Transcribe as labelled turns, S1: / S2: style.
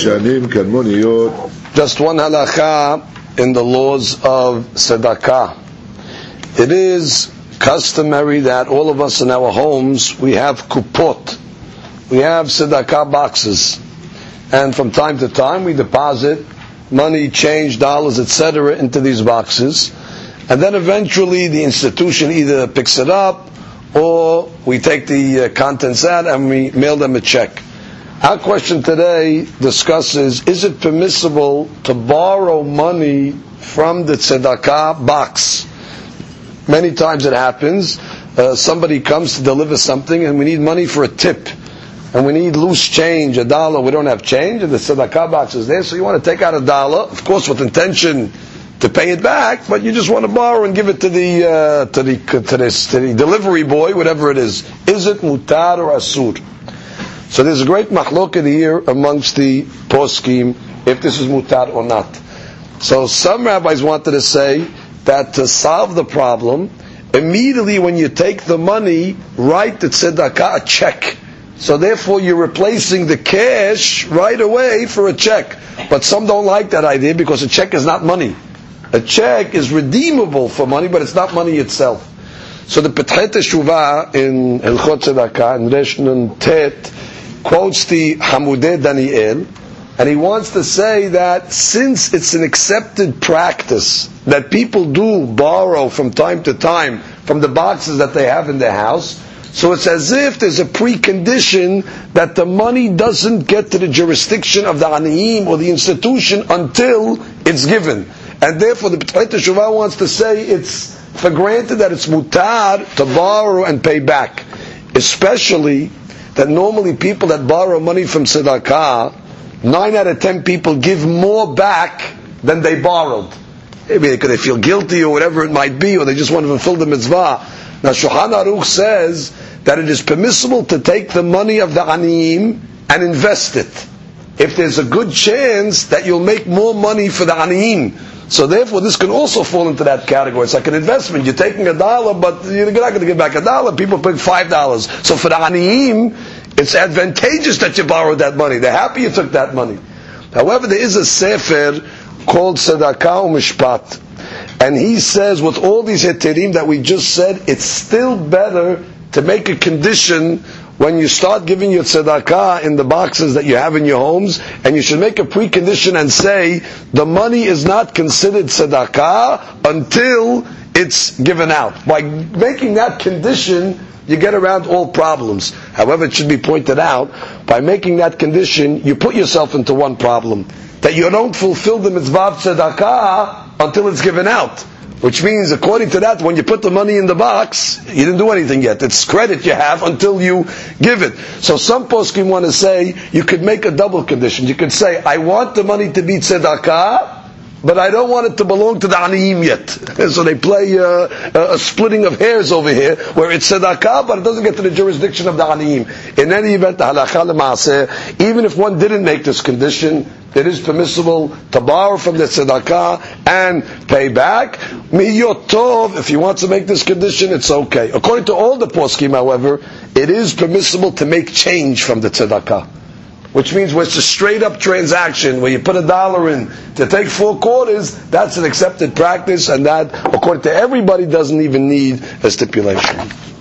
S1: Just one halacha in the laws of tzedakah. It is customary that all of us in our homes, we have kupot. We have tzedakah boxes. And from time to time we deposit money, change, dollars, etc. into these boxes. And then eventually the institution either picks it up or we take the contents out and we mail them a check. Our question today discusses, is it permissible to borrow money from the tzedakah box? Many times it happens, somebody comes to deliver something and we need money for a tip. And we need loose change, $1, we don't have change, and the tzedakah box is there, so you want to take out $1, of course with intention to pay it back, but you just want to borrow and give it to the delivery boy, whatever it is. Is it mutar or asur? So there's a great mahloket here amongst the poskim if this is mutar or not. So some rabbis wanted to say that to solve the problem, immediately when you take the money, write the tzedakah a check. So therefore you're replacing the cash right away for a check. But some don't like that idea because a check is not money. A check is redeemable for money, but it's not money itself. So the Petchet Teshuvah in Hilchot Tzedakah, in Resh Nun Tet, quotes the Hamudeh Daniel, and he wants to say that since it's an accepted practice that people do borrow from time to time from the boxes that they have in their house, so it's as if there's a precondition that the money doesn't get to the jurisdiction of the aniyim or the institution until it's given. And therefore the Petchet Teshuvah wants to say it's for granted that it's mutar to borrow and pay back. Especially that normally people that borrow money from tzedakah, 9 out of 10 people give more back than they borrowed. Maybe because they feel guilty or whatever it might be, or they just want to fulfill the mitzvah. Now Shulchan Aruch says that it is permissible to take the money of the aniyim and invest it, if there's a good chance that you'll make more money for the aniyim. So therefore this can also fall into that category. It's like an investment. You're taking $1, but you're not going to get back $1. People pay $5. So for the aniyim, it's advantageous that you borrowed that money. They're happy you took that money. However, there is a sefer called Tzedakah U'Mishpat, and he says with all these heterim that we just said, it's still better to make a condition when you start giving your tzedakah in the boxes that you have in your homes, and you should make a precondition and say the money is not considered tzedakah until it's given out. By making that condition, you get around all problems. However, it should be pointed out, by making that condition, you put yourself into one problem, that you don't fulfill the mitzvah of tzedakah until it's given out. Which means, according to that, when you put the money in the box, you didn't do anything yet. It's credit you have until you give it. So some poskim want to say, you could make a double condition. You could say, I want the money to be tzedakah, but I don't want it to belong to the aniyim yet. So they play a splitting of hairs over here, where it's tzedakah, but it doesn't get to the jurisdiction of the aniyim. In any event, the halakha l'maaseh, even if one didn't make this condition, it is permissible to borrow from the tzedakah and pay back. Miyot tov, if you want to make this condition, it's okay. According to all the poskim, however, it is permissible to make change from the tzedakah. Which means when it's a straight up transaction, where you put $1 in to take 4 quarters, that's an accepted practice, and that, according to everybody, doesn't even need a stipulation.